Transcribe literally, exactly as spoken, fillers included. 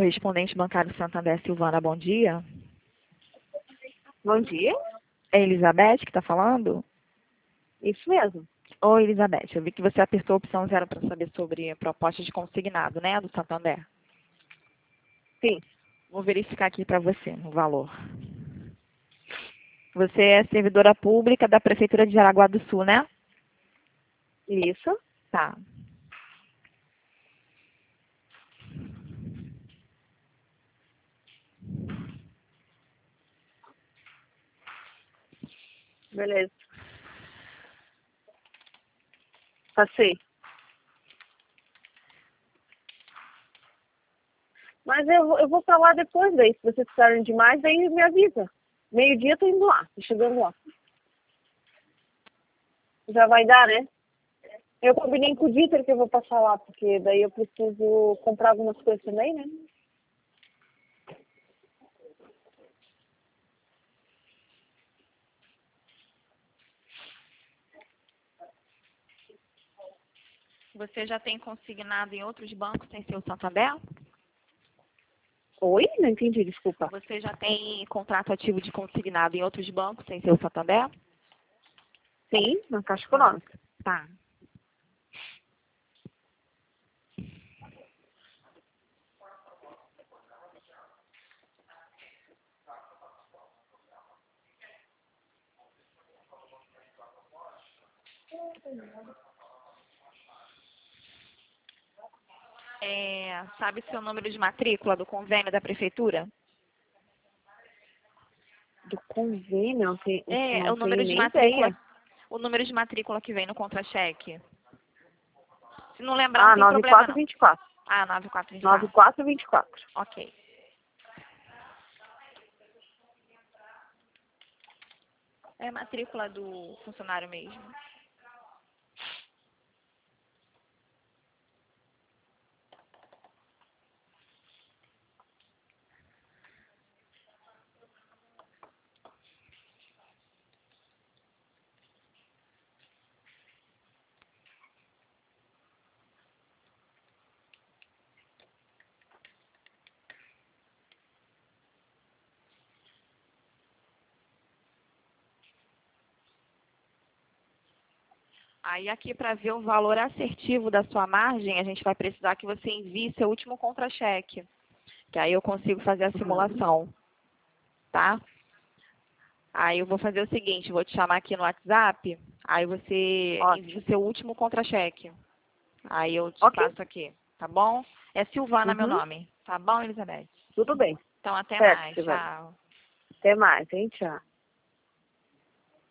correspondente bancário Santander Silvana, bom dia. Bom dia. É Elizabeth que está falando? Isso mesmo. Oi, Elizabeth. Eu vi que você apertou a opção zero para saber sobre proposta de consignado, né, do Santander. Sim. Vou verificar aqui para você o valor. Você é servidora pública da Prefeitura de Jaraguá do Sul, né? Isso. Tá. Beleza. Passei. Mas eu, vou- eu vou pra lá depois daí. Se vocês precisarem de mais, daí me avisa. Meio-dia eu tô indo lá. Tô chegando lá. Já vai dar, né? Eu combinei com o Dieter que eu vou passar lá, porque daí eu preciso comprar algumas coisas também, né? Você já tem consignado em outros bancos sem ser o Santander? Oi? Não entendi, desculpa. Você já tem contrato ativo de consignado em outros bancos sem ser o Santander? Sim, na Caixa Econômica. Tá. É, sabe seu número de matrícula do convênio da Prefeitura? Do convênio, não, tem, É, é não o número tenho de nem matrícula. ideia. O número de matrícula que vem no contra-cheque. Se não lembrar, não Ah, tem nove problema, quatro não. vinte e quatro. Ah, nove quatro vinte e nove quatro. quatro vinte e quatro. Ok. É a matrícula do funcionário mesmo. Aí aqui para ver o valor assertivo da sua margem, a gente vai precisar que você envie seu último contra-cheque. Que aí eu consigo fazer a simulação. Tá? Aí eu vou fazer o seguinte, vou te chamar aqui no WhatsApp, aí você Ótimo. envia o seu último contra-cheque. Aí eu te Ok. passo aqui, tá bom? É Silvana meu Uhum. nome, tá bom, Elizabeth? Tudo bem. Então até Certo, mais, Silvana. tchau. Até mais, hein? Tchau.